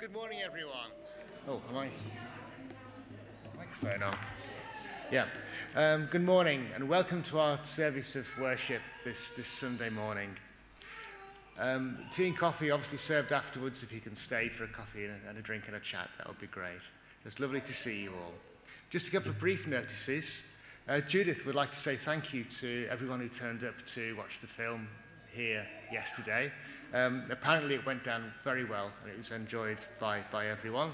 Good morning, everyone. Oh, am I? Microphone on. Yeah. Good morning, and welcome to our service of worship this Sunday morning. Tea and coffee obviously served afterwards. If you can stay for a coffee and a drink and a chat, that would be great. It's lovely to see you all. Just a couple of brief notices. Judith would like to say thank you to everyone who turned up to watch the film here yesterday. Apparently it went down very well and it was enjoyed by everyone.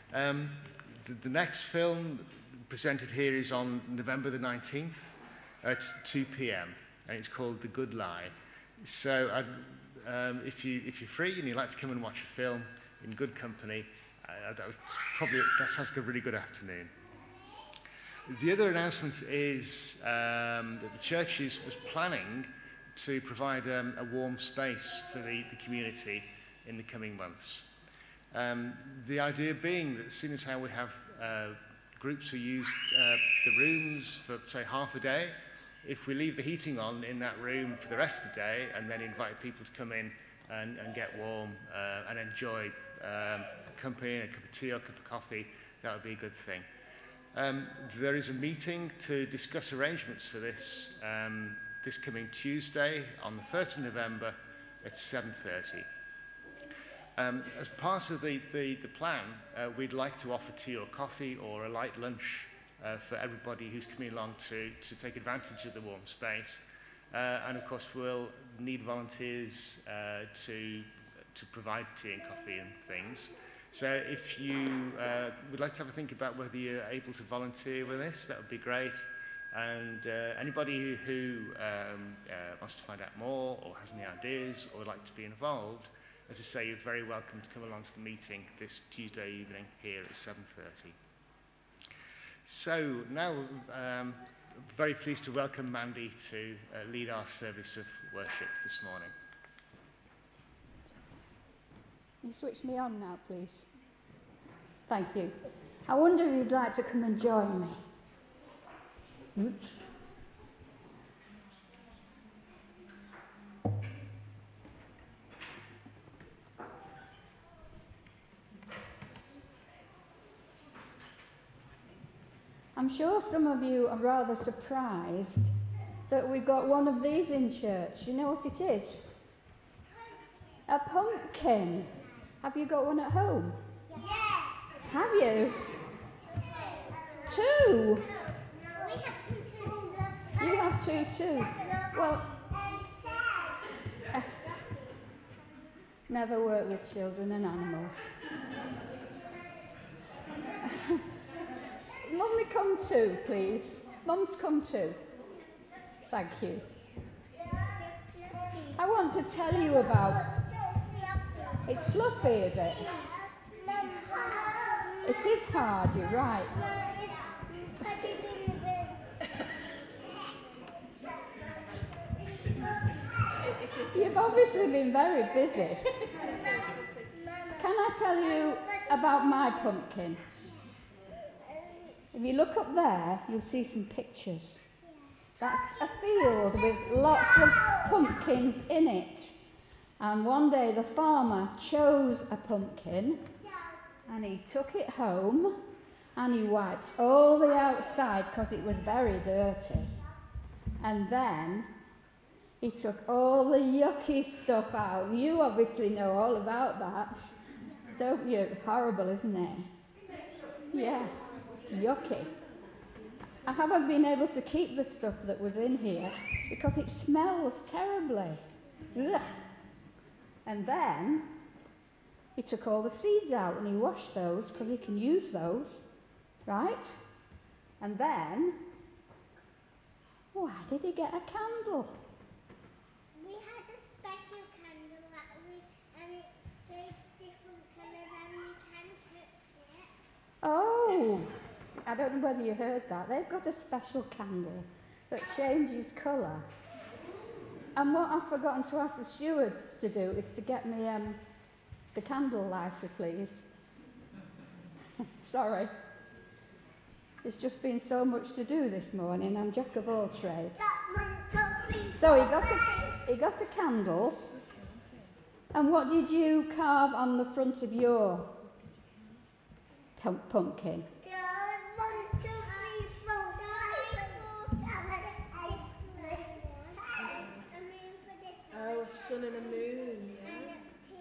The next film presented here is on November the 19th at 2 p.m. and it's called The Good Lie. So if you're free and you'd like to come and watch a film in good company, that sounds like a really good afternoon. The other announcement is that the church was planning to provide a warm space for the community in the coming months. The idea being that as soon as how we have groups who use the rooms for, say, half a day, if we leave the heating on in that room for the rest of the day and then invite people to come in and get warm and enjoy company, a cup of tea or a cup of coffee, that would be a good thing. There is a meeting to discuss arrangements for this this coming Tuesday on the 1st of November at 7:30. As part of the plan, we'd like to offer tea or coffee or a light lunch for everybody who's coming along to take advantage of the warm space. And of course we'll need volunteers to provide tea and coffee and things. So if you would like to have a think about whether you're able to volunteer with this, that would be great. And anybody who wants to find out more or has any ideas or would like to be involved, as I say, you're very welcome to come along to the meeting this Tuesday evening here at 7:30. So now I'm very pleased to welcome Mandy to lead our service of worship this morning. You switch me on now, please. Thank you. I wonder if you'd like to come and join me. Oops. I'm sure some of you are rather surprised that we've got one of these in church. You know what it is? A pumpkin. Have you got one at home? Yeah. Have you? Two? We have two. You have two too. Well, never work with children and animals. Mummy, come too, please. Mum's come too. Thank you. I want to tell you about... It's fluffy, is it? It is hard, you're right. You've obviously been very busy. Can I tell you about my pumpkin? If you look up there, you'll see some pictures. That's a field with lots of pumpkins in it. And one day the farmer chose a pumpkin and he took it home and he wiped all the outside because it was very dirty. And then he took all the yucky stuff out. You obviously know all about that, don't you? Horrible, isn't it? Yeah, yucky. I haven't been able to keep the stuff that was in here because it smells terribly. Ugh. And then he took all the seeds out and he washed those because he can use those, right? And then, why did he get a candle? We had a special candle and it's different colours and you can touch it. Oh, I don't know whether you heard that. They've got a special candle that changes colour. And what I've forgotten to ask the stewards to do is to get me the candle lighter, please. Sorry. There's just been so much to do this morning. I'm jack of all trades. So he got a candle. And what did you carve on the front of your pumpkin? Oh, sun and a moon. Yeah.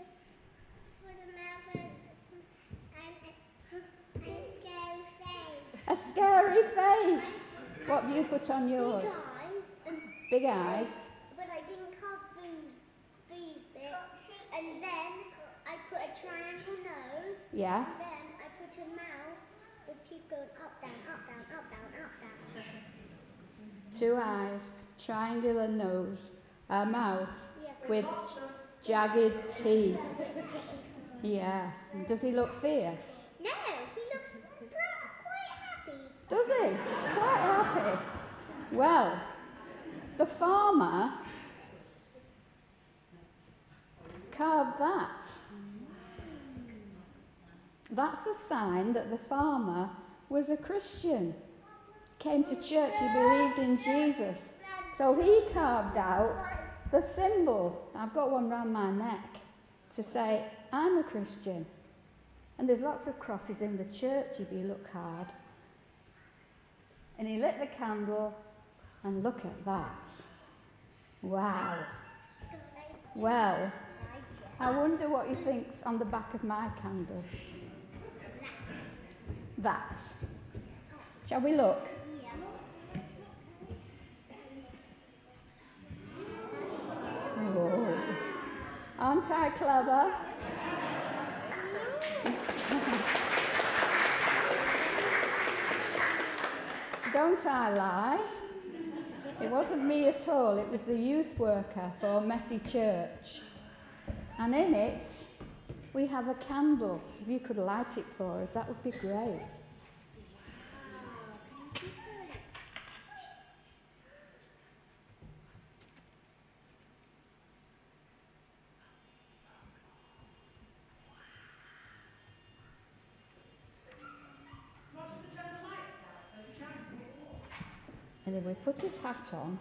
A scary face. What have you put on yours? Big eyes. Big eyes. But I didn't carve these bits. And then I put a triangle nose. Yeah. And then I put a mouth with teeth going up, down, up, down, up, down, up, down. 2 eyes, triangular nose, a mouth with jagged teeth. Yeah. Does he look fierce? No, he looks quite happy. Does he? Quite happy. Well, the farmer carved that. That's a sign that the farmer was a Christian. Came to church, he believed in Jesus. So he carved out the symbol. I've got one round my neck to say, I'm a Christian. And there's lots of crosses in the church if you look hard. And he lit the candle, and look at that. Wow. Well, I wonder what he thinks on the back of my candle. That. Shall we look? Oh. Aren't I clever? Don't I lie? It wasn't me at all, it was the youth worker for Messy Church. And in it, we have a candle. If you could light it for us, that would be great. And if we put his hat on,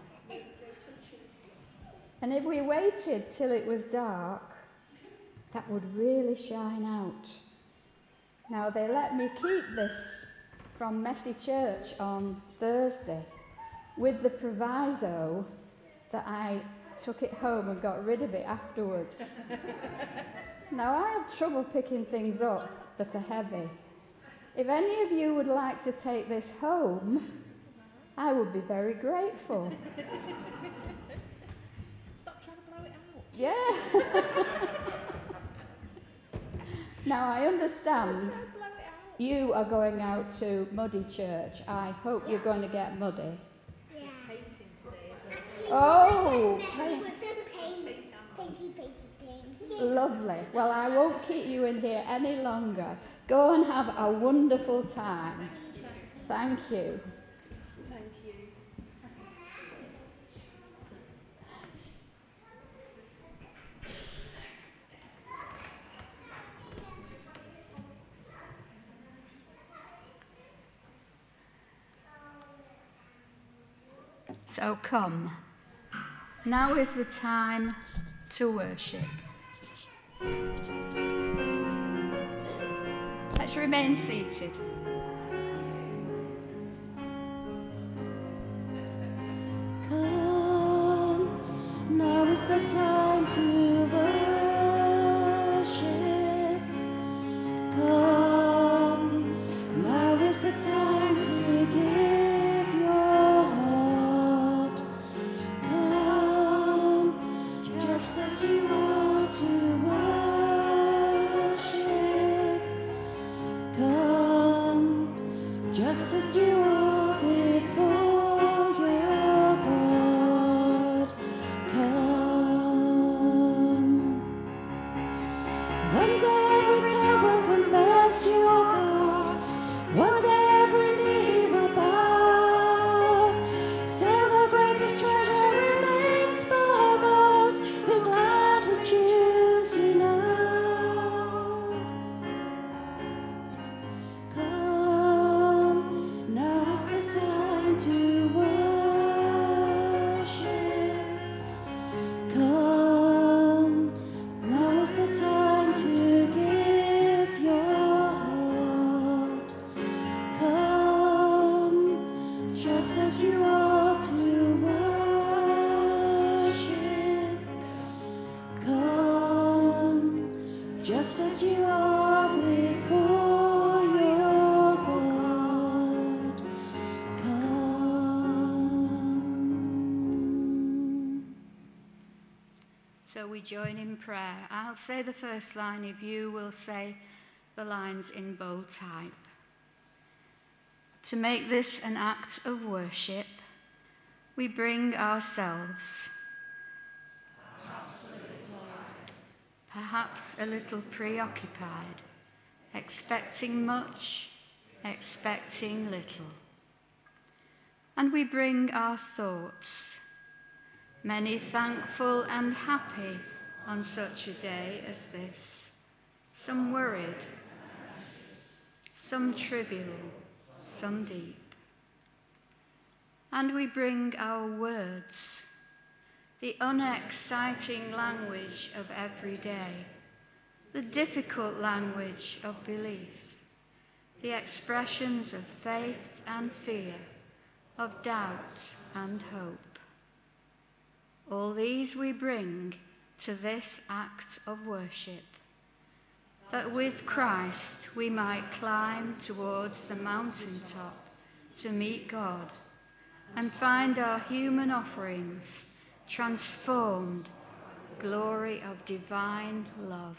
and if we waited till it was dark, that would really shine out. Now, they let me keep this from Messy Church on Thursday with the proviso that I took it home and got rid of it afterwards. Now, I have trouble picking things up that are heavy. If any of you would like to take this home, I would be very grateful. Stop trying to blow it out. Yeah. Now, I understand you are going out to Muddy Church. I hope you're going to get muddy. Yeah. Painting today as well. Oh, Painty. lovely. Well, I won't keep you in here any longer. Go and have a wonderful time. Thank you. Thank you. So come. Now is the time to worship. Let's remain seated. Come, now is the time to worship. Come, now is the time to give your heart. Come, just as you are to worship. Come, So we join in prayer. I'll say the first line if you will say the lines in bold type. To make this an act of worship, we bring ourselves, perhaps a little preoccupied, expecting much, expecting little. And we bring our thoughts, many thankful and happy on such a day as this, some worried, some trivial, some deep. And we bring our words, the unexciting language of every day, the difficult language of belief, the expressions of faith and fear, of doubt and hope. All these we bring to this act of worship, that with Christ we might climb towards the mountaintop to meet God and find our human offerings transformed glory of divine love.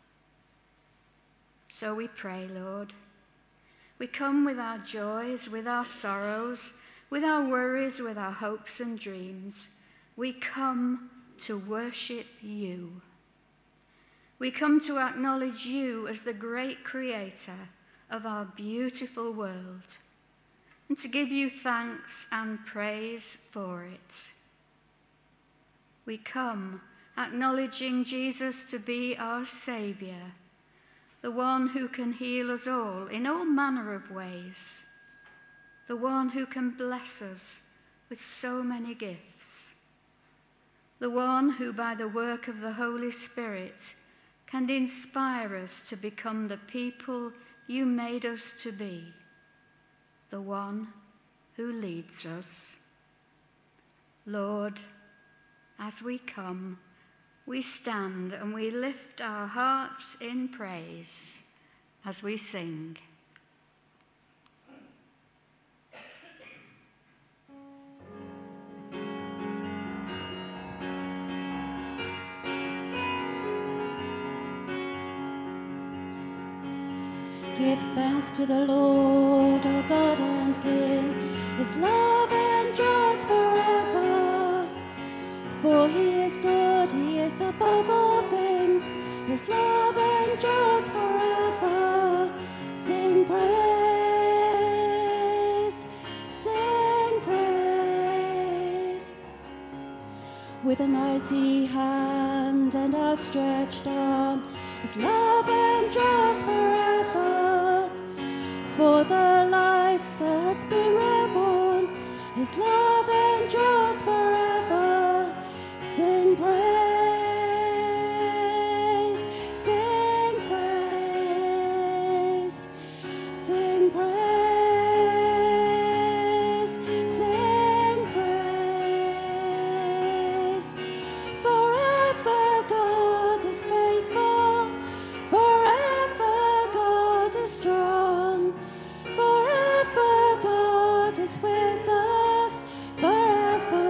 So we pray, Lord. We come with our joys, with our sorrows, with our worries, with our hopes and dreams. We come to worship you. We come to acknowledge you as the great creator of our beautiful world and to give you thanks and praise for it. We come acknowledging Jesus to be our Saviour, the one who can heal us all in all manner of ways, the one who can bless us with so many gifts, the one who by the work of the Holy Spirit can inspire us to become the people you made us to be, the one who leads us. Lord, as we come, we stand and we lift our hearts in praise as we sing. Give thanks to the Lord, our God and King. His love endures forever. For he is good, he is above all things. His love endures forever. Sing praise, sing praise. With a mighty hand and outstretched arm, his love endures forever. For the life that's been reborn, his love endures forever. Sing praise, sing praise, sing praise, sing praise. Forever God is faithful, forever God is strong, forever God is with us, forever.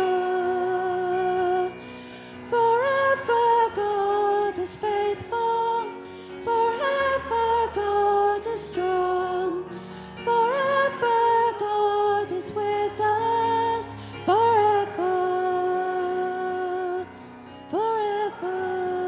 Forever God is faithful, forever God is strong, forever God is with us, forever, forever.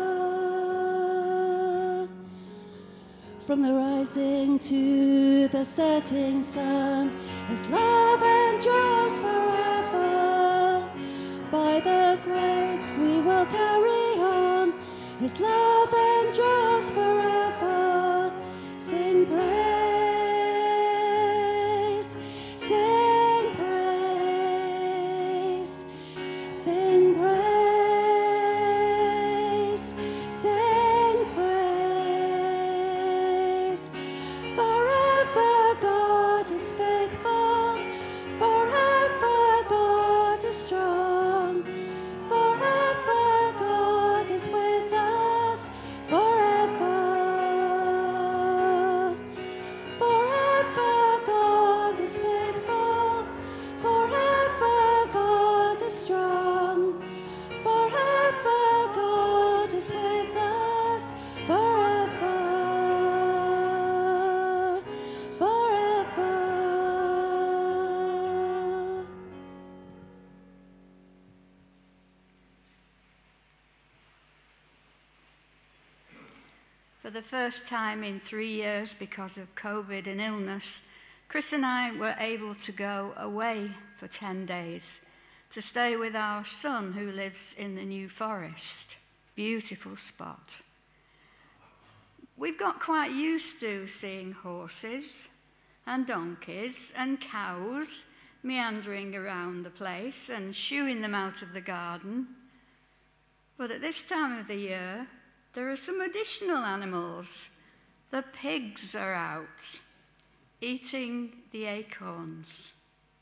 From the rising to the setting sun, his love endures forever. By the grace we will carry on, his love endures forever. Sing praise, sing praise, sing praise, sing praise. Forever God is faithful, forever God is strong, forever God is with us, the first time in 3 years because of COVID and illness, Chris and I were able to go away for 10 days to stay with our son who lives in the New Forest. Beautiful spot. We've got quite used to seeing horses and donkeys and cows meandering around the place and shooing them out of the garden. But at this time of the year, there are some additional animals. The pigs are out, eating the acorns.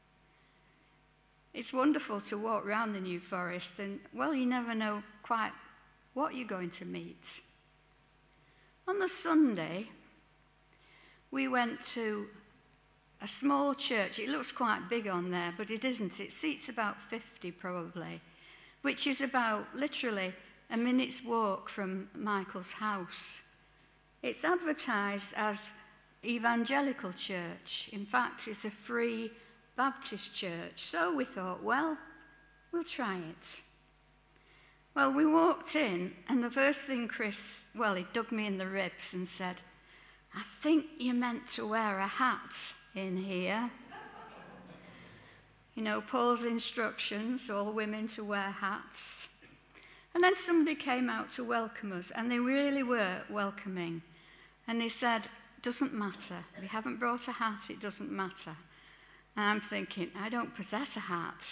It's wonderful to walk around the New Forest and, well, you never know quite what you're going to meet. On the Sunday, we went to a small church. It looks quite big on there, but it isn't. It seats about 50 probably, which is about literally a minute's walk from Michael's house. It's advertised as evangelical church. In fact, it's a free Baptist church. So we thought, well, we'll try it. Well, we walked in, and the first thing he dug me in the ribs and said, "I think you're meant to wear a hat in here." You know, Paul's instructions, all women to wear hats. And then somebody came out to welcome us, and they really were welcoming. And they said, "Doesn't matter. We haven't brought a hat, it doesn't matter." And I'm thinking, I don't possess a hat.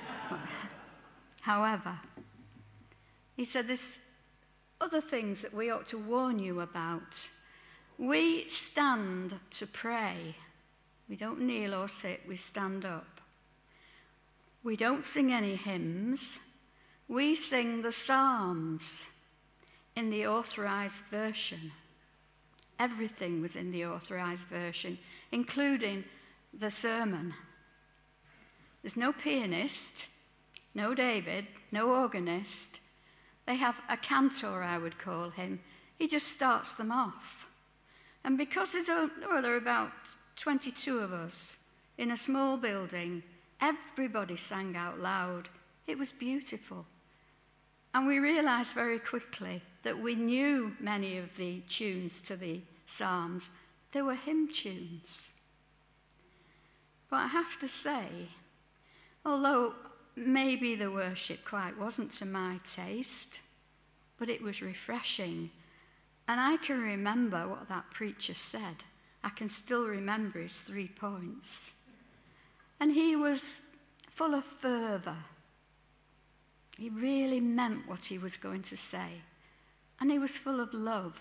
However, he said, "There's other things that we ought to warn you about. We stand to pray. We don't kneel or sit, we stand up. We don't sing any hymns. We sing the Psalms in the authorized version." Everything was in the authorized version, including the sermon. There's no pianist, no David, no organist. They have a cantor, I would call him. He just starts them off. And because there are about 22 of us in a small building, everybody sang out loud. It was beautiful. And we realized very quickly that we knew many of the tunes to the Psalms. They were hymn tunes. But I have to say, although maybe the worship quite wasn't to my taste, but it was refreshing. And I can remember what that preacher said. I can still remember his 3 points. And he was full of fervour. He really meant what he was going to say. And he was full of love.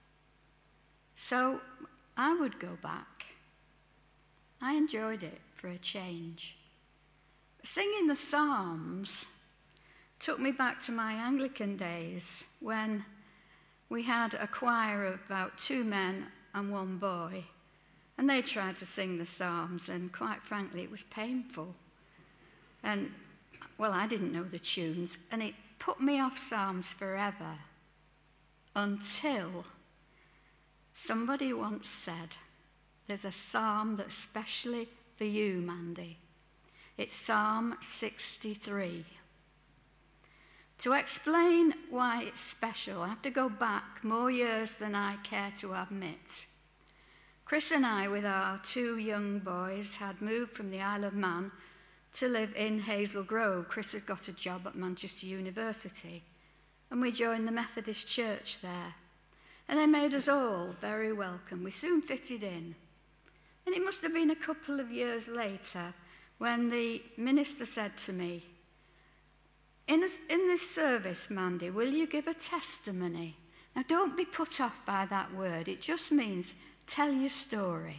So I would go back. I enjoyed it for a change. Singing the Psalms took me back to my Anglican days when we had a choir of about 2 men and 1 boy. And they tried to sing the Psalms, and quite frankly, it was painful. And well, I didn't know the tunes, and it put me off Psalms forever until somebody once said, "There's a psalm that's specially for you, Mandy. It's Psalm 63. To explain why it's special, I have to go back more years than I care to admit. Chris and I, with our 2 young boys, had moved from the Isle of Man to live in Hazel Grove. Chris had got a job at Manchester University, and we joined the Methodist Church there. And they made us all very welcome. We soon fitted in. And it must have been a couple of years later when the minister said to me, in this service, Mandy, will you give a testimony? Now, don't be put off by that word. It just means tell your story.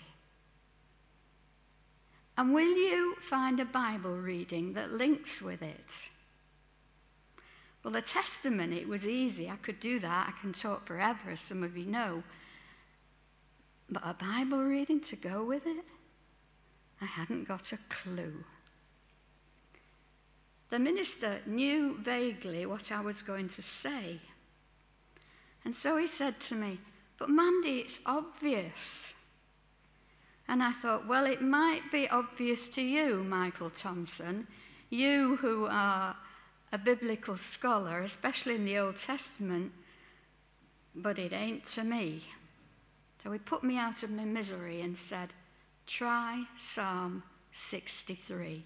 And will you find a Bible reading that links with it? Well, the testimony, it was easy. I could do that. I can talk forever, as some of you know. But a Bible reading to go with it? I hadn't got a clue. The minister knew vaguely what I was going to say. And so he said to me, "But Mandy, it's obvious." And I thought, well, it might be obvious to you, Michael Thompson, you who are a biblical scholar, especially in the Old Testament, but it ain't to me. So he put me out of my misery and said, try Psalm 63.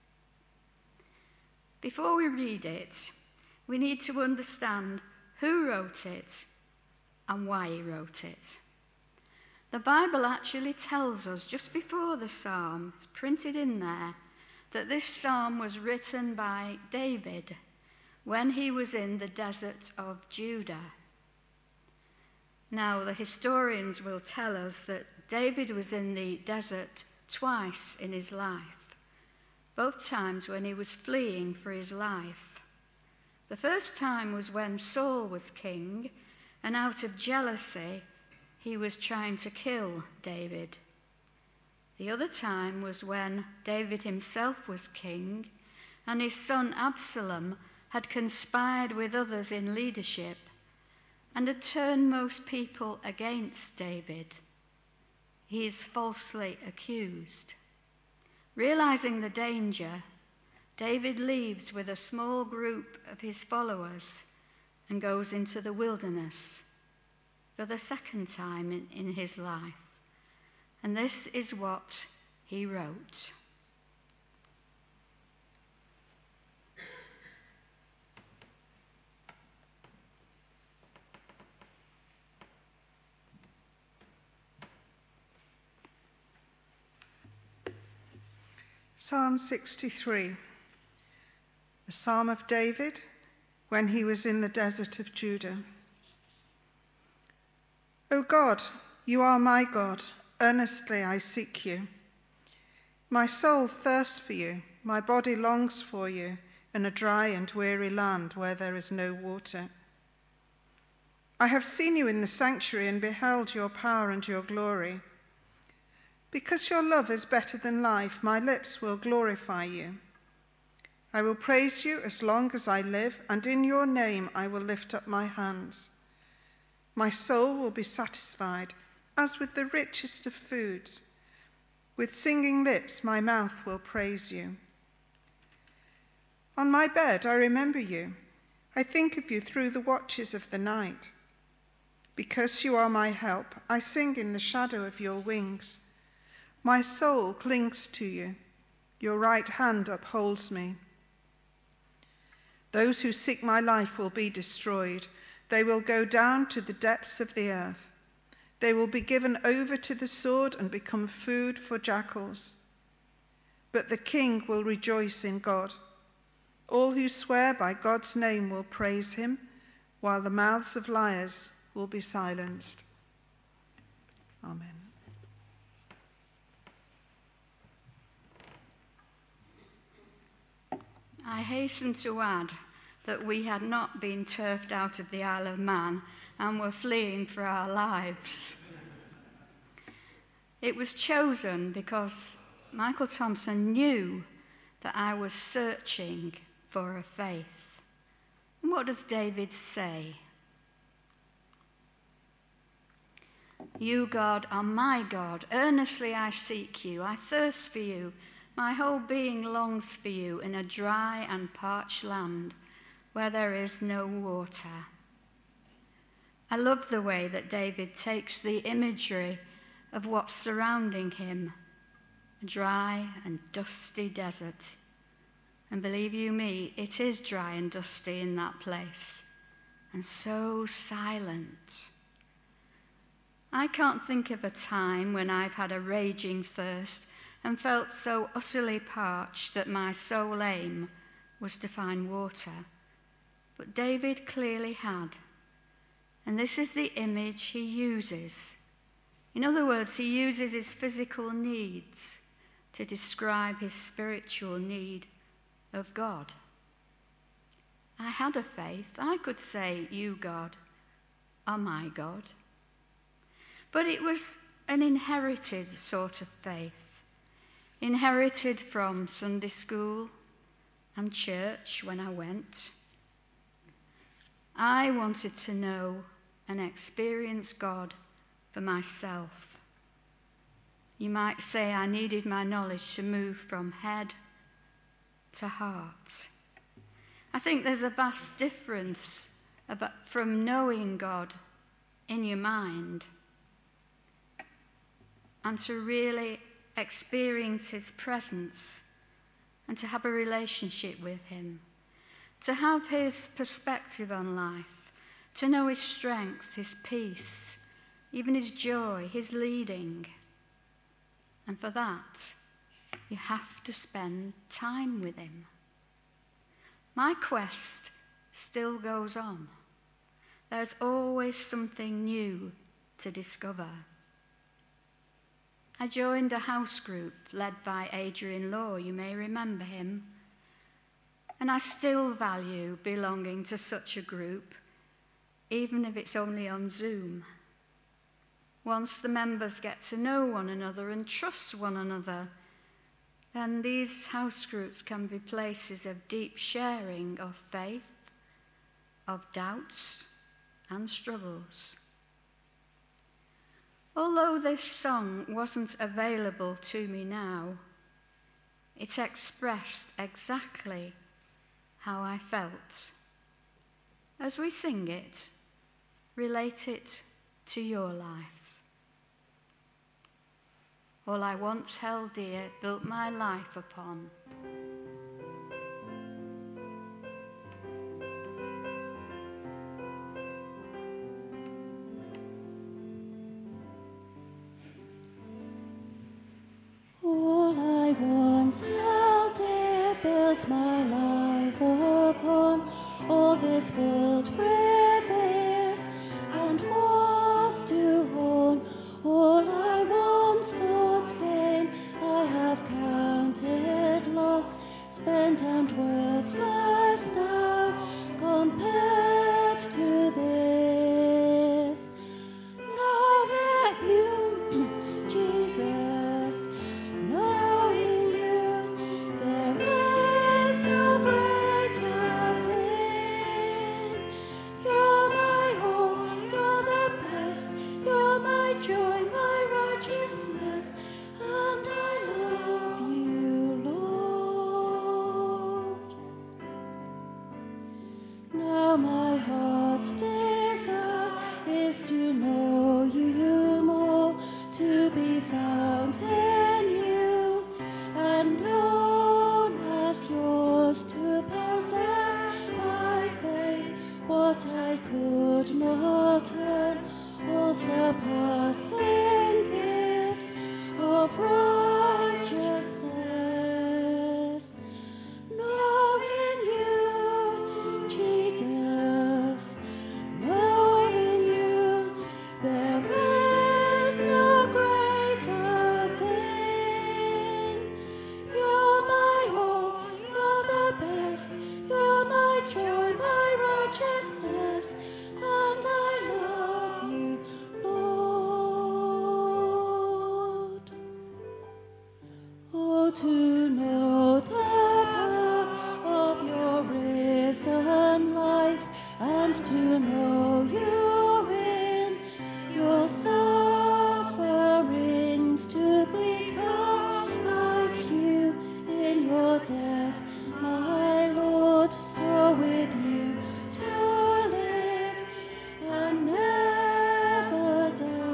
Before we read it, we need to understand who wrote it and why he wrote it. The Bible actually tells us just before the psalm, it's printed in there, that this psalm was written by David when he was in the desert of Judah. Now, the historians will tell us that David was in the desert twice in his life, both times when he was fleeing for his life. The first time was when Saul was king, and out of jealousy, he was trying to kill David. The other time was when David himself was king, and his son Absalom had conspired with others in leadership and had turned most people against David. He is falsely accused. Realizing the danger, David leaves with a small group of his followers and goes into the wilderness for the second time in his life. And this is what he wrote. Psalm 63, a psalm of David when he was in the desert of Judah. O God, you are my God, earnestly I seek you. My soul thirsts for you, my body longs for you in a dry and weary land where there is no water. I have seen you in the sanctuary and beheld your power and your glory. Because your love is better than life, my lips will glorify you. I will praise you as long as I live, and in your name I will lift up my hands. My soul will be satisfied, as with the richest of foods. With singing lips my mouth will praise you. On my bed I remember you. I think of you through the watches of the night. Because you are my help, I sing in the shadow of your wings. My soul clings to you. Your right hand upholds me. Those who seek my life will be destroyed. They will go down to the depths of the earth. They will be given over to the sword and become food for jackals. But the king will rejoice in God. All who swear by God's name will praise him, while the mouths of liars will be silenced. Amen. I hasten to add that we had not been turfed out of the Isle of Man and were fleeing for our lives. It was chosen because Michael Thompson knew that I was searching for a faith. And what does David say? You, God, are my God. Earnestly I seek you. I thirst for you. My whole being longs for you in a dry and parched land where there is no water. I love the way that David takes the imagery of what's surrounding him, a dry and dusty desert. And believe you me, it is dry and dusty in that place, and so silent. I can't think of a time when I've had a raging thirst and felt so utterly parched that my sole aim was to find water. But David clearly had. And this is the image he uses. In other words, he uses his physical needs to describe his spiritual need of God. I had a faith. I could say, you, God, are my God. But it was an inherited sort of faith. Inherited from Sunday school and church when I went. I wanted to know and experience God for myself. You might say I needed my knowledge to move from head to heart. I think there's a vast difference from knowing God in your mind, and to really experience his presence and to have a relationship with him, to have his perspective on life, to know his strength, his peace, even his joy, his leading. And for that, you have to spend time with him. My quest still goes on. There's always something new to discover. I joined a house group led by Adrian Law, you may remember him, and I still value belonging to such a group, even if it's only on Zoom. Once the members get to know one another and trust one another, then these house groups can be places of deep sharing of faith, of doubts and struggles. Although this song wasn't available to me now, it expressed exactly how I felt. As we sing it, relate it to your life. All I once held dear, built my life upon. All I once held dear, built my life upon. All this world reveres and was to own. All I once thought gain, I have counted loss, spent and worthless now, compared to this. Knowing you, Jesus, knowing you, there is no greater thing. You're my hope, you're the best, you're my joy, my righteousness, and I love you, Lord. Now my heart's desire is to know you more, to be found in you, and known as yours, to possess by faith what I could not earn, all surpassing gift of righteousness. Knowing you, Jesus, knowing you, there is no greater thing. You're my hope, you're the best, you're my joy, my righteousness, and I love you, Lord. Oh, to know the power of your risen life, and to know you in your sufferings, to become like you in your death, my Lord, so with you to live and never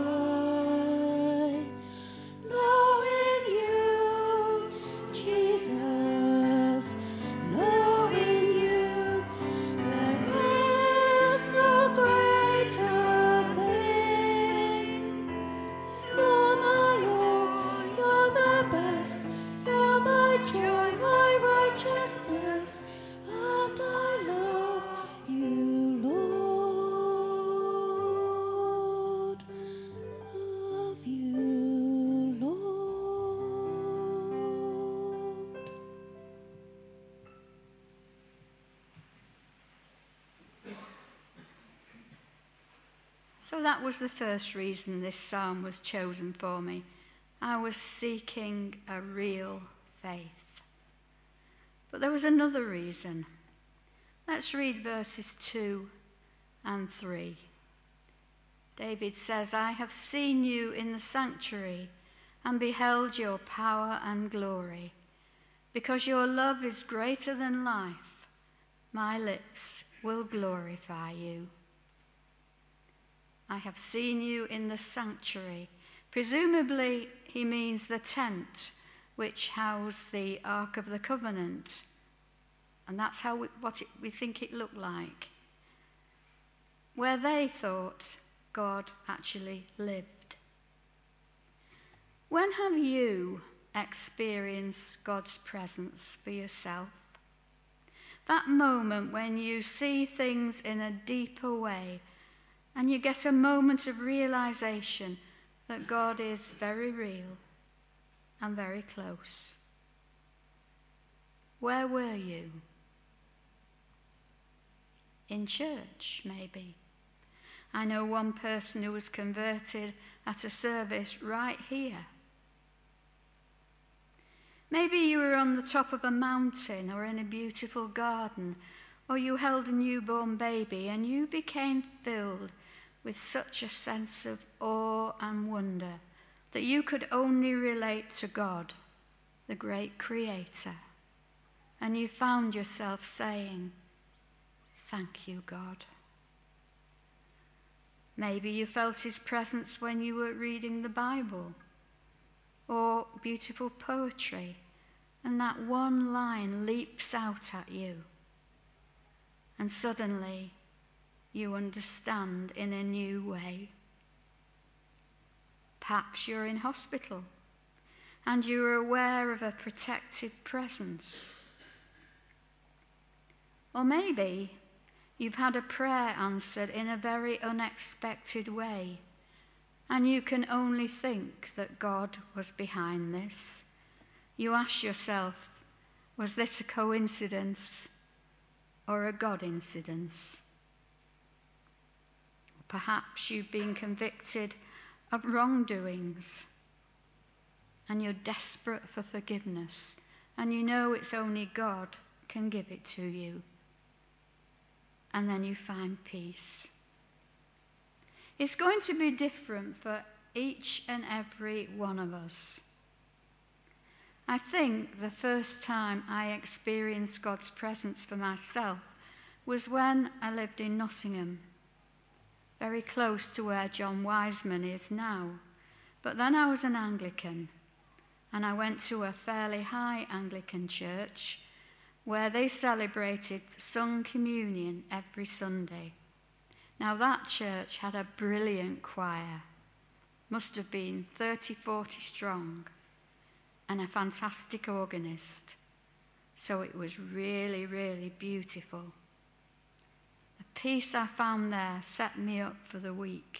die. Knowing you, Jesus, knowing you, there is no greater thing. You're my all, you're the best, you're my joy, my righteousness, and I love you, Lord. Love you, Lord. So that was the first reason this psalm was chosen for me. I was seeking a real faith. But there was another reason. Let's read verses 2 and 3. David says, I have seen you in the sanctuary and beheld your power and glory. Because your love is greater than life, my lips will glorify you. I have seen you in the sanctuary. Presumably, he means the tent which housed the Ark of the Covenant. And that's how we think it looked like. Where they thought God actually lived. When have you experienced God's presence for yourself? That moment when you see things in a deeper way and you get a moment of realization that God is very real and very close. Where were you? In church, maybe. I know one person who was converted at a service right here. Maybe you were on the top of a mountain or in a beautiful garden, or you held a newborn baby and you became filled with such a sense of awe and wonder that you could only relate to God, the great Creator. And you found yourself saying, "Thank you, God." Maybe you felt his presence when you were reading the Bible or beautiful poetry, and that one line leaps out at you, and suddenly you understand in a new way. Perhaps you're in hospital and you're aware of a protective presence. Or maybe you've had a prayer answered in a very unexpected way, and you can only think that God was behind this. You ask yourself, was this a coincidence or a God incidence? Perhaps you've been convicted of wrongdoings and you're desperate for forgiveness, and you know it's only God can give it to you. And then you find peace. It's going to be different for each and every one of us. I think the first time I experienced God's presence for myself was when I lived in Nottingham, very close to where John Wiseman is now. But then I was an Anglican, and I went to a fairly high Anglican church where they celebrated sung communion every Sunday. Now that church had a brilliant choir, must have been 30, 40 strong, and a fantastic organist. So it was really, really beautiful. The peace I found there set me up for the week.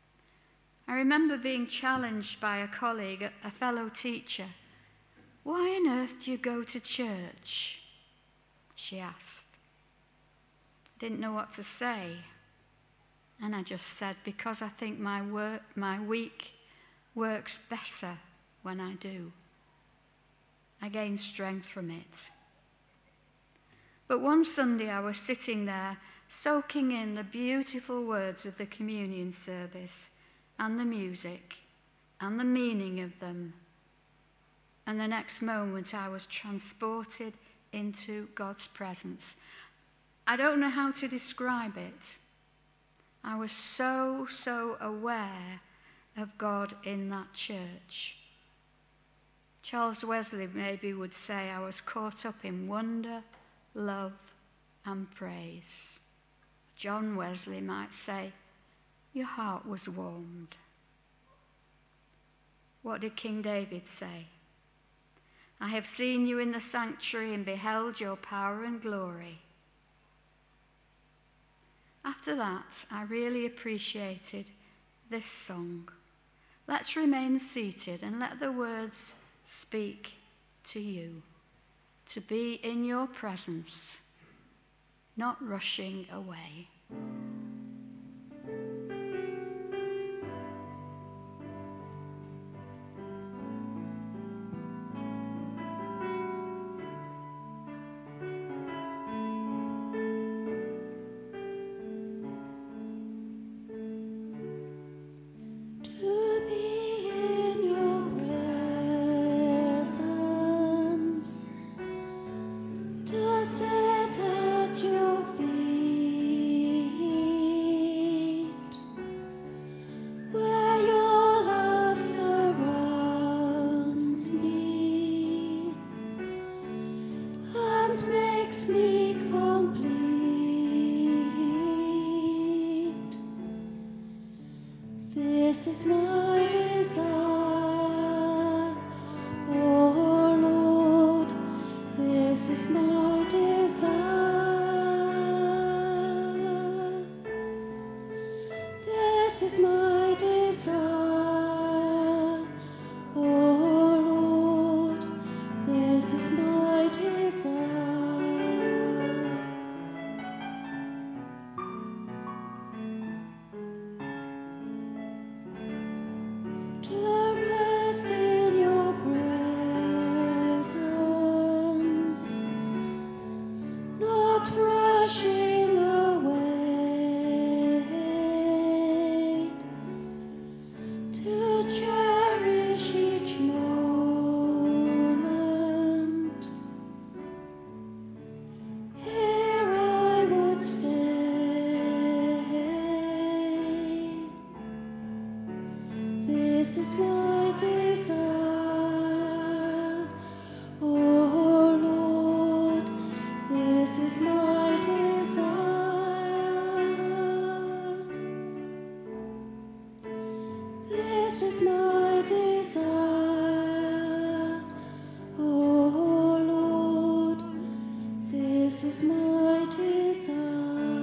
I remember being challenged by a colleague, a fellow teacher. "Why on earth do you go to church?" she asked. I didn't know what to say. And I just said, because I think my week works better when I do. I gain strength from it. But one Sunday I was sitting there soaking in the beautiful words of the communion service and the music and the meaning of them. And the next moment I was transported into God's presence. I don't know how to describe it. I was so aware of God in that church. Charles Wesley maybe would say I was caught up in wonder, love, and praise. John Wesley might say, your heart was warmed. What did King David say? I have seen you in the sanctuary and beheld your power and glory. After that, I really appreciated this song. Let's remain seated and let the words speak to you. To be in your presence, not rushing away. To sit at your feet. is my desire, oh Lord, this is my desire. This is my desire, oh Lord, this is my desire. To rest in your presence, not rushing away, to cherish each moment. Here I would stay. This is my desire, oh Lord, this is my desire. This is my desire, oh Lord, this is my desire.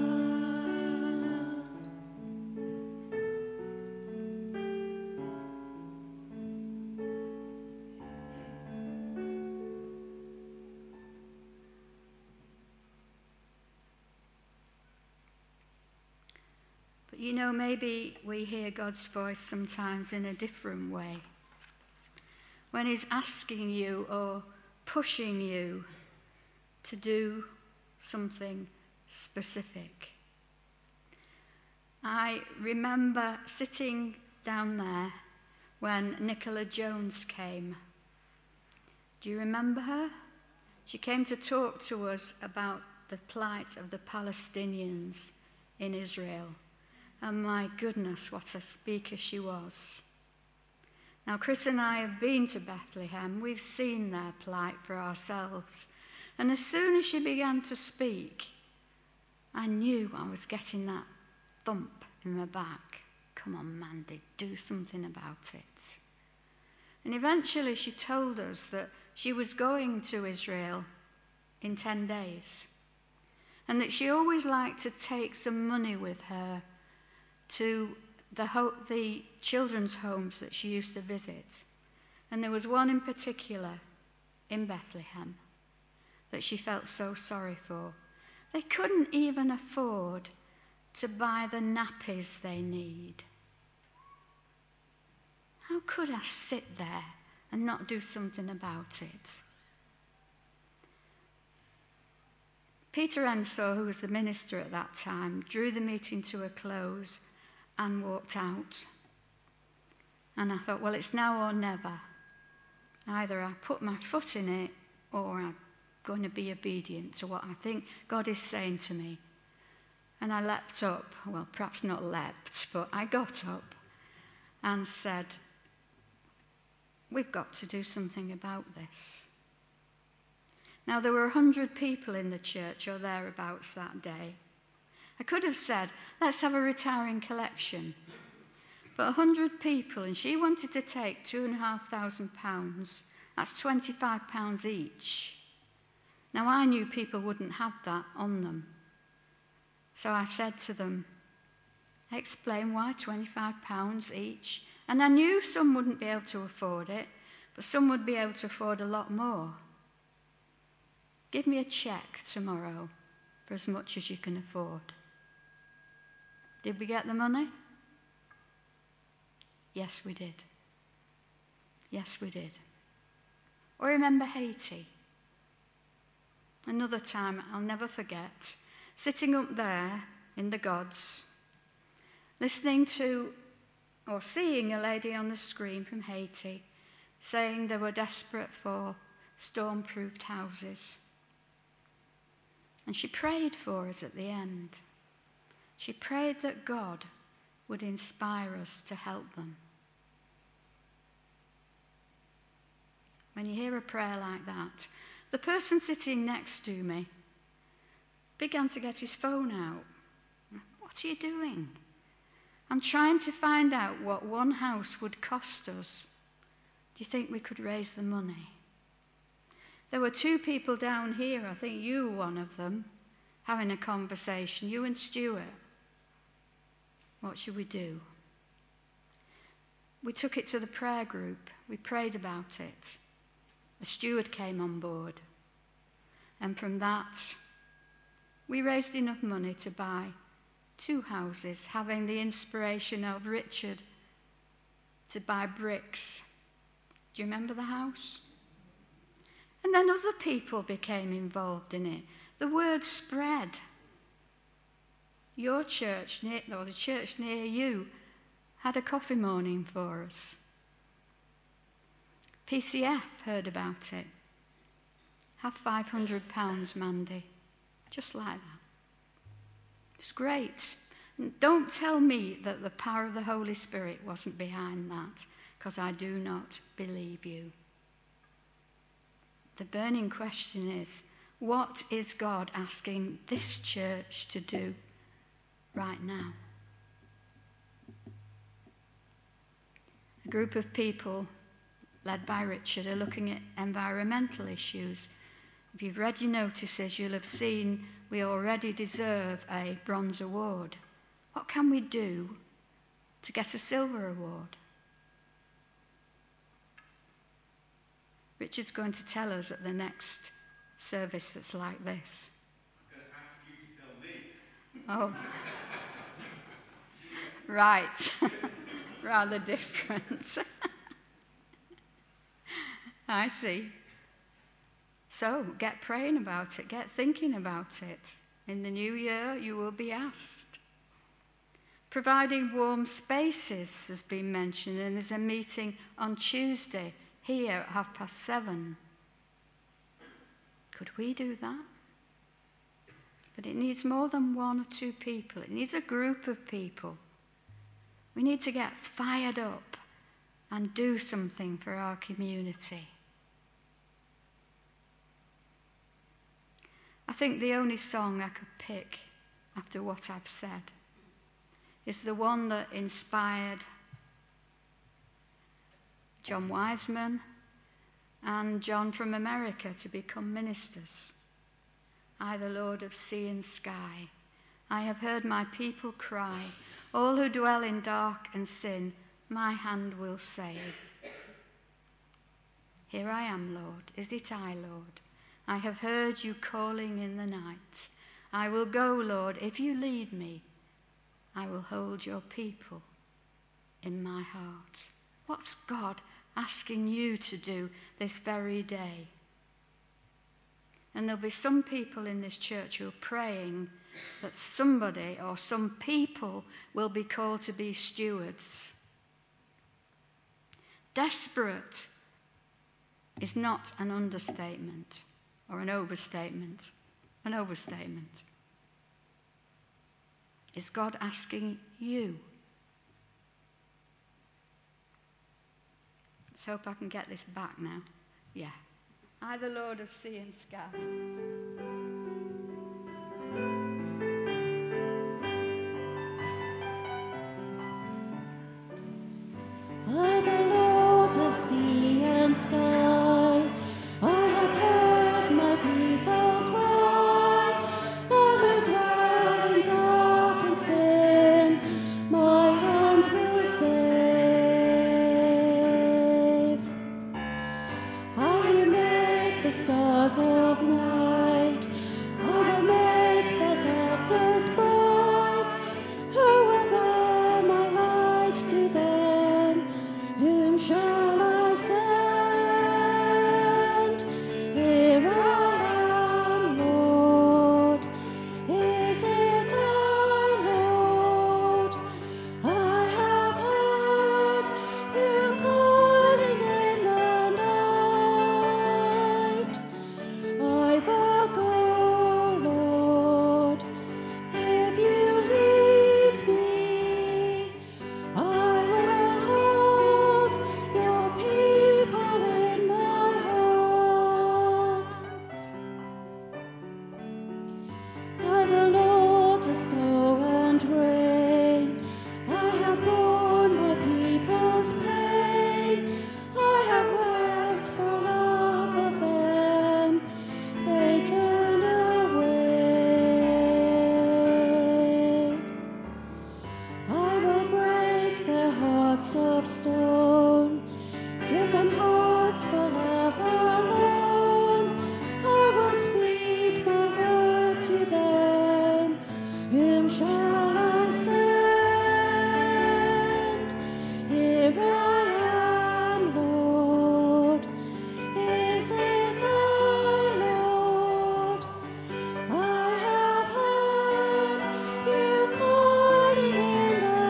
But you know, maybe we hear God's voice sometimes in a different way. When he's asking you or pushing you to do something specific. I remember sitting down there when Nicola Jones came. Do you remember her? She came to talk to us about the plight of the Palestinians in Israel. And my goodness, what a speaker she was. Now, Chris and I have been to Bethlehem. We've seen their plight for ourselves. And as soon as she began to speak, I knew I was getting that thump in my back. Come on, Mandy, do something about it. And eventually she told us that she was going to Israel in 10 days. And that she always liked to take some money with her to the children's homes that she used to visit. And there was one in particular in Bethlehem that she felt so sorry for. They couldn't even afford to buy the nappies they need. How could I sit there and not do something about it? Peter Ensor, who was the minister at that time, drew the meeting to a close and walked out. And I thought, well, it's now or never. Either I put my foot in it or I'm going to be obedient to what I think God is saying to me. And I leapt up, well, perhaps not leapt, but I got up and said, we've got to do something about this. Now, there were 100 people in the church or thereabouts that day. I could have said, let's have a retiring collection. But 100 people, and she wanted to take £2,500. That's £25 each. Now, I knew people wouldn't have that on them. So I said to them, explain why £25 each. And I knew some wouldn't be able to afford it, but some would be able to afford a lot more. Give me a cheque tomorrow for as much as you can afford. Did we get the money? Yes, we did. Yes, we did. Or remember Haiti? Another time I'll never forget, sitting up there in the gods, listening to or seeing a lady on the screen from Haiti saying they were desperate for storm-proofed houses. And she prayed for us at the end. She prayed that God would inspire us to help them. When you hear a prayer like that, the person sitting next to me began to get his phone out. What are you doing? I'm trying to find out what one house would cost us. Do you think we could raise the money? There were 2 people down here, I think you were one of them, having a conversation, you and Stuart. What should we do? We took it to the prayer group. We prayed about it. A steward came on board. And from that, we raised enough money to buy 2 houses, having the inspiration of Richard to buy bricks. Do you remember the house? And then other people became involved in it. The word spread. Your church, or the church near you, had a coffee morning for us. PCF heard about it. Have £500, Mandy. Just like that. It's great. And don't tell me that the power of the Holy Spirit wasn't behind that, because I do not believe you. The burning question is, what is God asking this church to do right now? A group of people, led by Richard, are looking at environmental issues. If you've read your notices, you'll have seen we already deserve a bronze award. What can we do to get a silver award? Richard's going to tell us at the next service that's like this. I'm going to ask you to tell me. Oh. Right. Rather different. I see. So, get praying about it. Get thinking about it. In the new year, you will be asked. Providing warm spaces has been mentioned, and there's a meeting on Tuesday here at 7:30. Could we do that? But it needs more than 1 or 2 people. It needs a group of people. We need to get fired up and do something for our community. I think the only song I could pick after what I've said is the one that inspired John Wiseman and John from America to become ministers. I, the Lord of sea and sky, I have heard my people cry, all who dwell in dark and sin, my hand will save. Here I am, Lord, is it I, Lord? I have heard you calling in the night. I will go, Lord, if you lead me. I will hold your people in my heart. What's God asking you to do this very day? And there'll be some people in this church who are praying that somebody or some people will be called to be stewards. Desperate is not an understatement or an overstatement. An overstatement. Is God asking you? Let's hope I can get this back now. Yeah. I, the Lord of sea and sky. I, the Lord of sea and sky, I have heard my people cry. All who dwell in dark and sin, my hand will save. I who make the stars of night, whom shall I send? Here I am, Lord. Is it I, Lord? I have heard you calling in the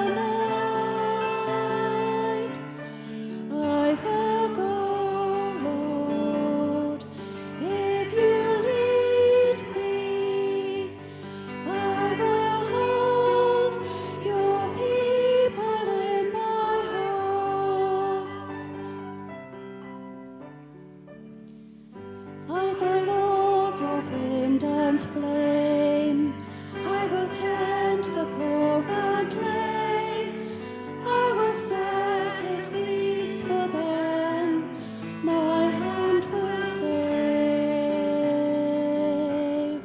night. I will go, Lord, if you lead me. I will hold your people in my heart. I, the Lord of wind and flame, I will tend the poor and lame. I will set a feast for them, my hand will save.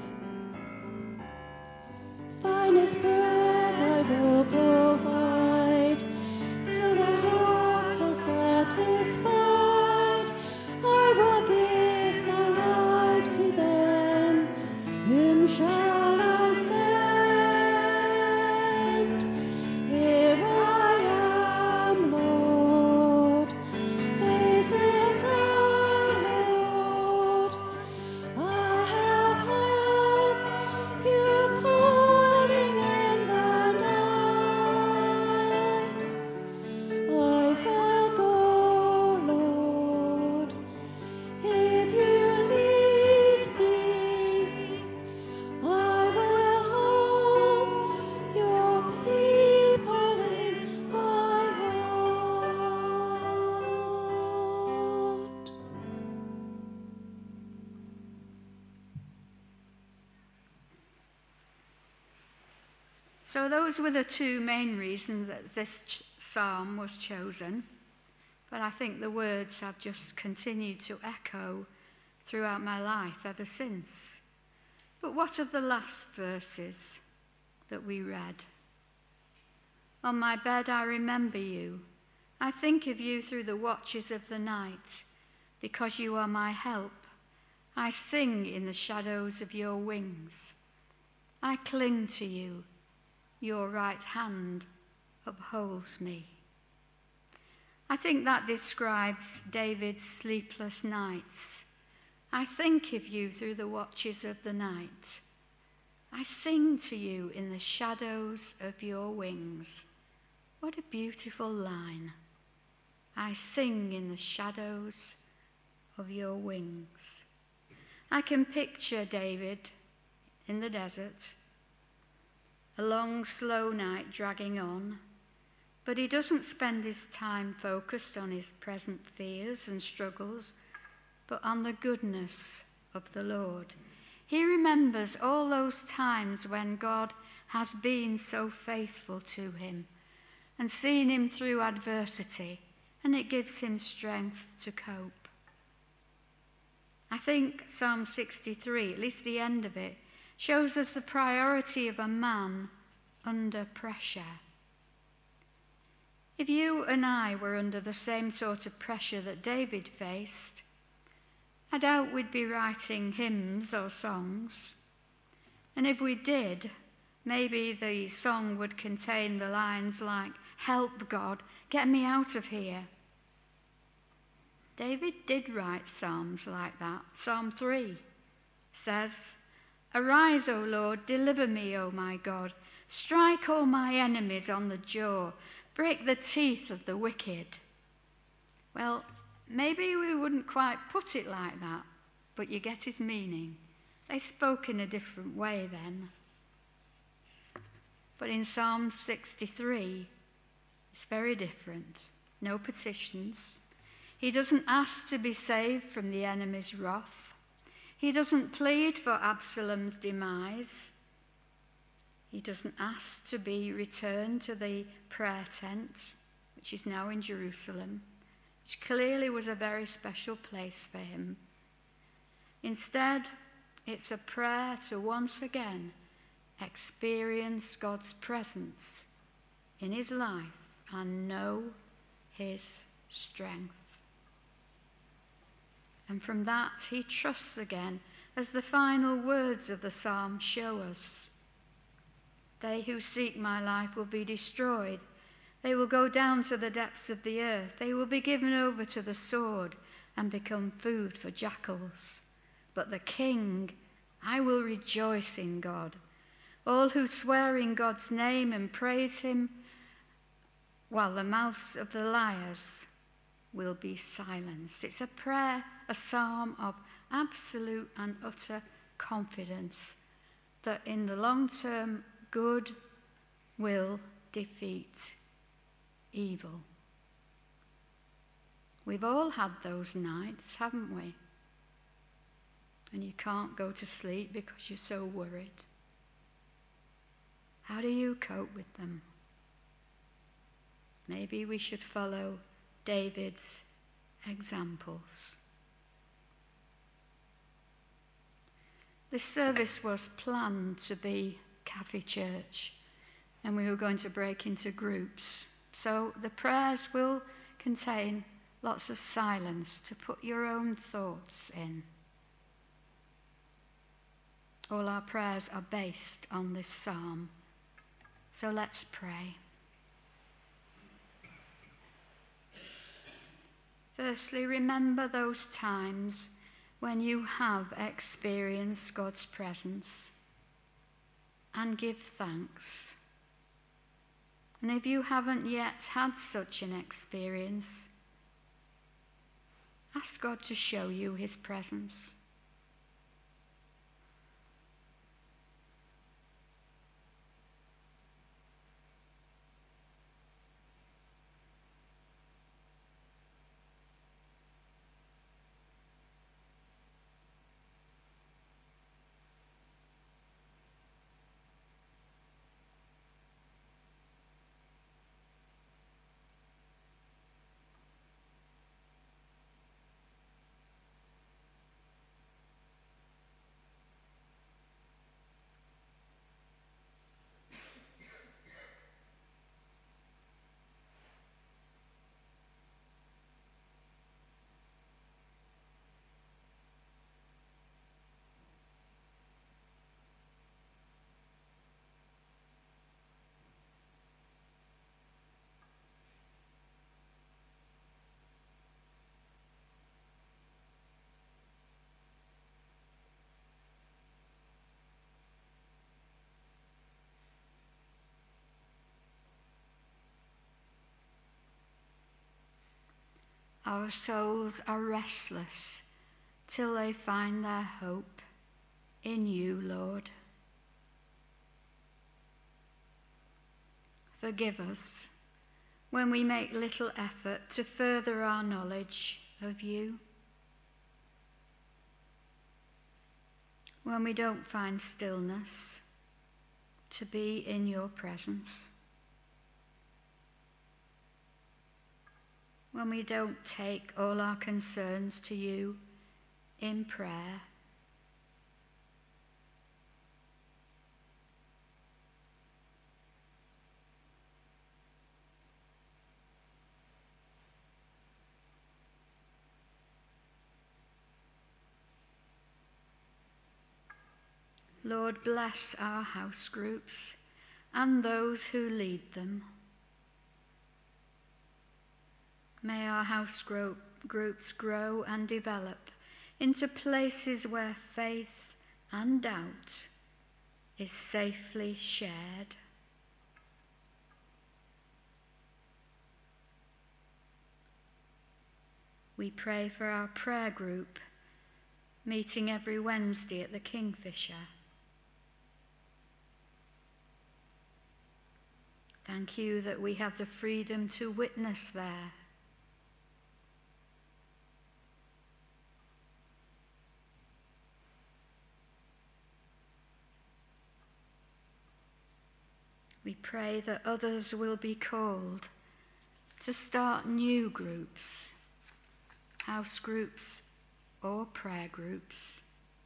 Finest bread I will provide, till their hearts are satisfied. I will give my life to them, whom shall I send? Here I am, Lord. Is it I, Lord? I have heard you calling in the night. I will go, Lord, if you lead me. I will hold your people in my heart. So those were the two main reasons that this psalm was chosen. But I think the words have just continued to echo throughout my life ever since. But what of the last verses that we read? On my bed I remember you. I think of you through the watches of the night, because you are my help. I sing in the shadows of your wings. I cling to you. Your right hand upholds me. I think that describes David's sleepless nights. I think of you through the watches of the night. I sing to you in the shadows of your wings. What a beautiful line. I sing in the shadows of your wings. I can picture David in the desert, a long, slow night dragging on, but he doesn't spend his time focused on his present fears and struggles, but on the goodness of the Lord. He remembers all those times when God has been so faithful to him and seen him through adversity, and it gives him strength to cope. I think Psalm 63, at least the end of it, shows us the priority of a man under pressure. If you and I were under the same sort of pressure that David faced, I doubt we'd be writing hymns or songs. And if we did, maybe the song would contain the lines like, "Help, God, get me out of here." David did write psalms like that. Psalm 3 says, "Arise, O Lord, deliver me, O my God. Strike all my enemies on the jaw. Break the teeth of the wicked." Well, maybe we wouldn't quite put it like that, but you get his meaning. They spoke in a different way then. But in Psalm 63, it's very different. No petitions. He doesn't ask to be saved from the enemy's wrath. He doesn't plead for Absalom's demise. He doesn't ask to be returned to the prayer tent, which is now in Jerusalem, which clearly was a very special place for him. Instead, it's a prayer to once again experience God's presence in his life and know his strength. And from that, he trusts again, as the final words of the psalm show us. They who seek my life will be destroyed. They will go down to the depths of the earth. They will be given over to the sword and become food for jackals. But the king, I will rejoice in God. All who swear in God's name and praise him, while the mouths of the liars will be silenced. It's a prayer, a psalm of absolute and utter confidence that in the long term, good will defeat evil. We've all had those nights, haven't we? And you can't go to sleep because you're so worried. How do you cope with them? Maybe we should follow David's examples. This service was planned to be Cafe Church, and we were going to break into groups. So the prayers will contain lots of silence to put your own thoughts in. All our prayers are based on this psalm. So let's pray. Firstly, remember those times when you have experienced God's presence and give thanks. And if you haven't yet had such an experience, ask God to show you his presence. Our souls are restless till they find their hope in you, Lord. Forgive us when we make little effort to further our knowledge of you, when we don't find stillness to be in your presence, when we don't take all our concerns to you in prayer. Lord, bless our house groups and those who lead them. May our house groups grow and develop into places where faith and doubt is safely shared. We pray for our prayer group, meeting every Wednesday at the Kingfisher. Thank you that we have the freedom to witness there. We pray that others will be called to start new groups, house groups or prayer groups.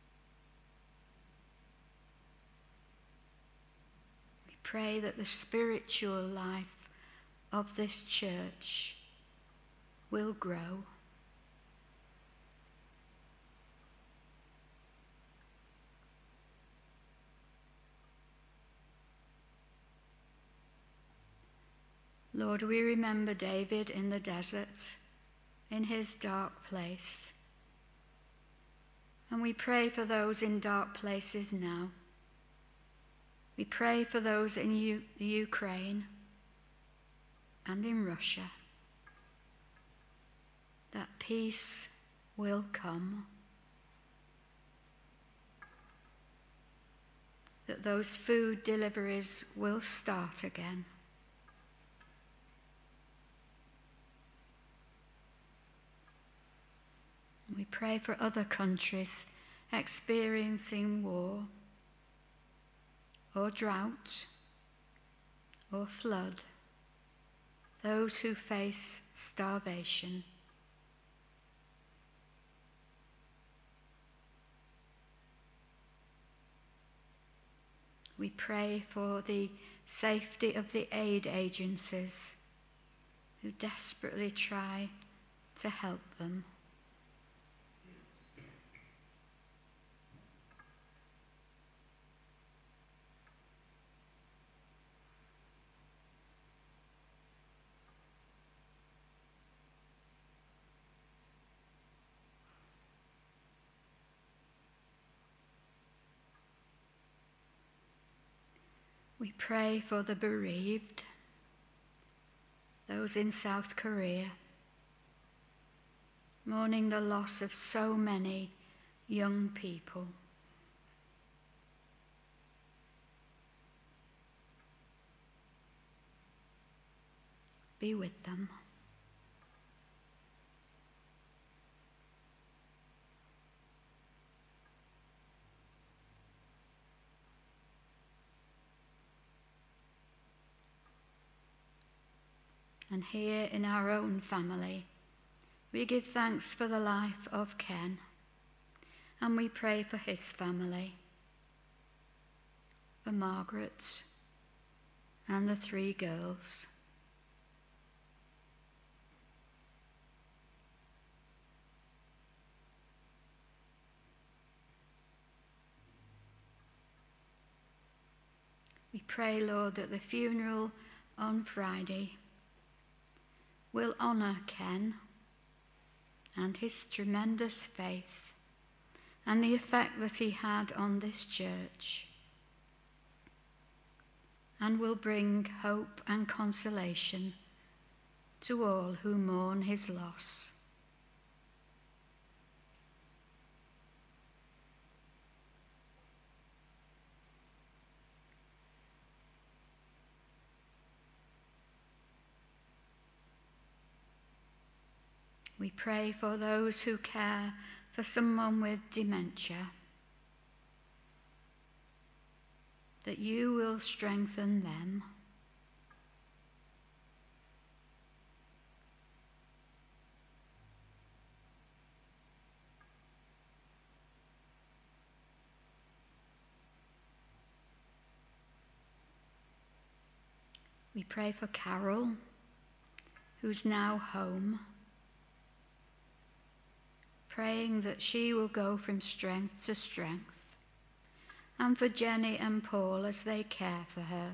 We pray that the spiritual life of this church will grow. Lord, we remember David in the desert, in his dark place. And we pray for those in dark places now. We pray for those in the Ukraine and in Russia, that peace will come, that those food deliveries will start again. We pray for other countries experiencing war or drought or flood, those who face starvation. We pray for the safety of the aid agencies who desperately try to help them. We pray for the bereaved, those in South Korea, mourning the loss of so many young people. Be with them. And here in our own family, we give thanks for the life of Ken, and we pray for his family, for Margaret and the 3 girls. We pray, Lord, that the funeral on Friday will honour Ken and his tremendous faith and the effect that he had on this church, and will bring hope and consolation to all who mourn his loss. We pray for those who care for someone with dementia, that you will strengthen them. We pray for Carol, who's now home, praying that she will go from strength to strength, and for Jenny and Paul as they care for her.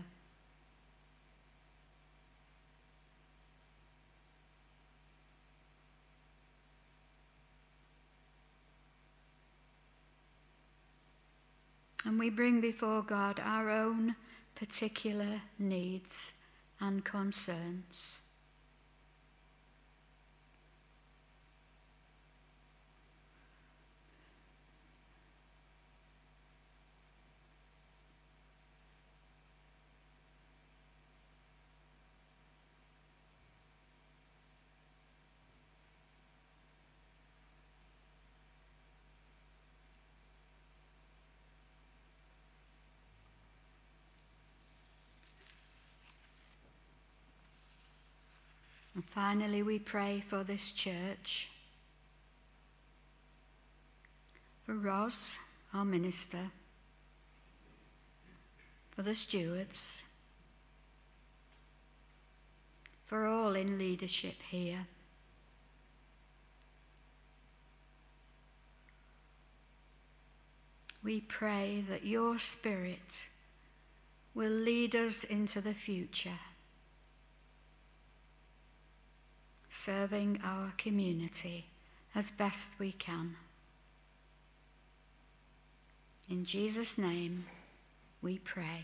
And we bring before God our own particular needs and concerns. And finally, we pray for this church, for Ros, our minister, for the stewards, for all in leadership here. We pray that your Spirit will lead us into the future, serving our community as best we can. In Jesus' name we pray.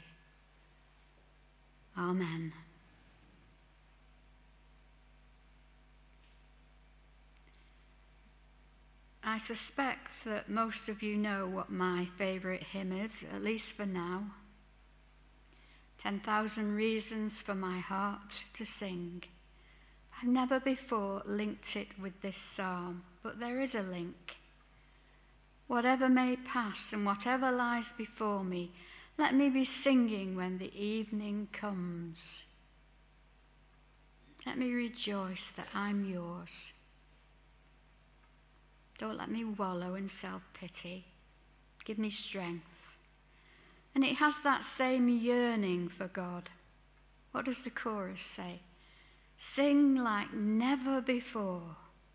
Amen. I suspect that most of you know what my favourite hymn is, at least for now. 10,000 Reasons for My Heart to Sing. I've never before linked it with this psalm, but there is a link. Whatever may pass and whatever lies before me, let me be singing when the evening comes. Let me rejoice that I'm yours. Don't let me wallow in self-pity. Give me strength. And it has that same yearning for God. What does the chorus say? Sing like never before.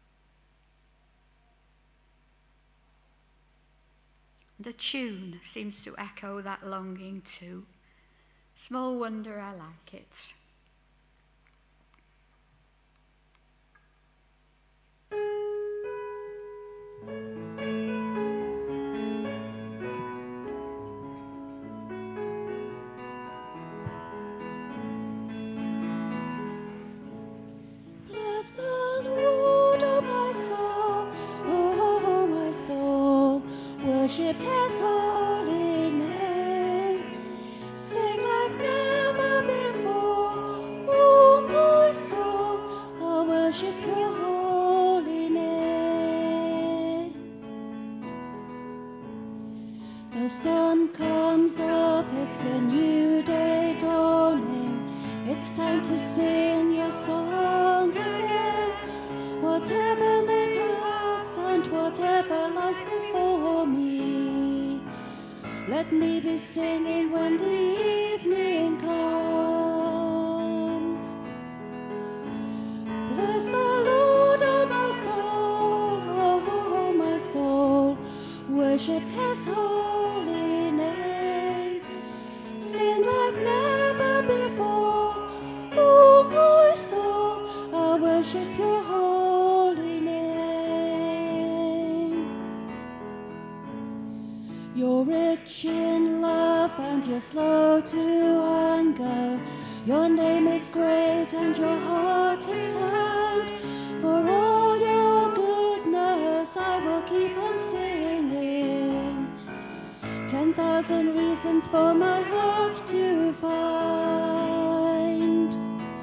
The tune seems to echo that longing too. Small wonder I like it. Bless the Lord, O my soul, O my soul, worship His holy name. Sing like never before, O my soul, I worship Your holy name. The sun comes up, it's a new day dawning. It's time to sing Your song again. Whatever may pass and whatever lies before me, let me be singing when the evening comes. Bless the Lord, O my soul, O my soul, worship His holy name. Sing like never before, O my soul, I worship Your holy name. You're rich in love and You're slow to anger. Your name is great and Your heart is kind. For all Your goodness I will keep on singing. 10,000 reasons for my heart to find.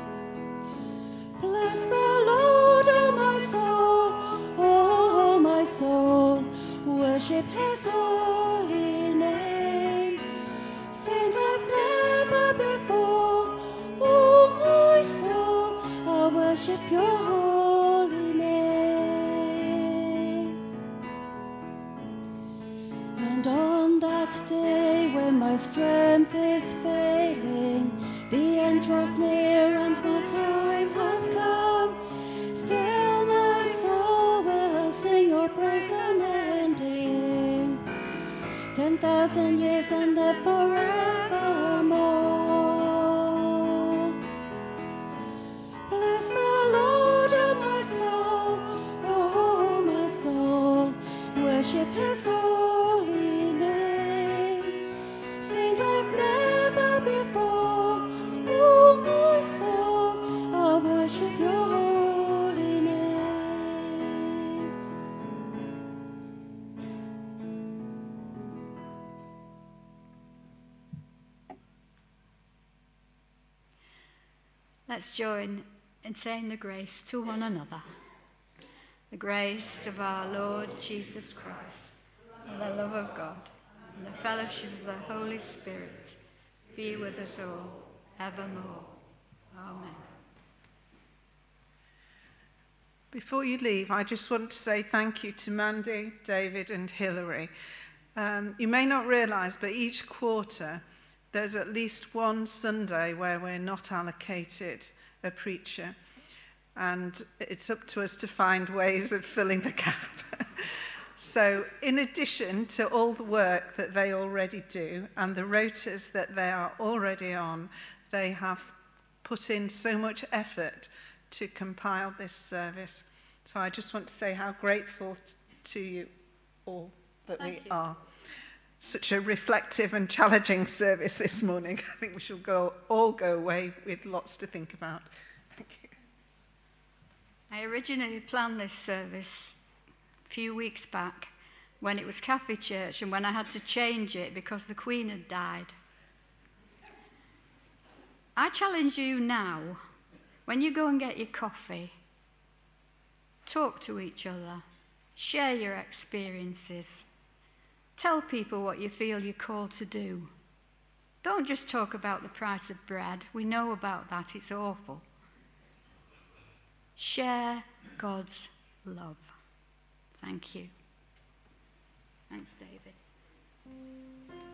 Bless the Lord, O my soul, O my soul, worship His holy name. Sing like never before, O my soul, I worship Your holy name. And on that day when my strength is failing, the end draws near and my time has come, still my soul will sing Your praise unending. 10,000 years and live forevermore. Bless the Lord, O my soul, O my soul, worship His holy name. Sing like never before, O my soul, I worship Your holy name. Let's join in saying the grace to one another. The grace of our Lord Jesus Christ, and the love of God, and the fellowship of the Holy Spirit be with us all evermore. Amen. Before you leave, I just want to say thank you to Mandy, David and Hilary. You may not realise, but each quarter there's at least one Sunday where we're not allocated a preacher. And it's up to us to find ways of filling the gap. So in addition to all the work that they already do and the rotas that they are already on, they have put in so much effort to compile this service. So I just want to say how grateful to you all that we are. Such a reflective and challenging service this morning. I think we shall all go away with lots to think about. Thank you. I originally planned this service a few weeks back when it was Cafe Church and when I had to change it because the Queen had died. I challenge you now, when you go and get your coffee, talk to each other, share your experiences, tell people what you feel you're called to do. Don't just talk about the price of bread. We know about that, it's awful. Share God's love. Thank you. Thanks, David.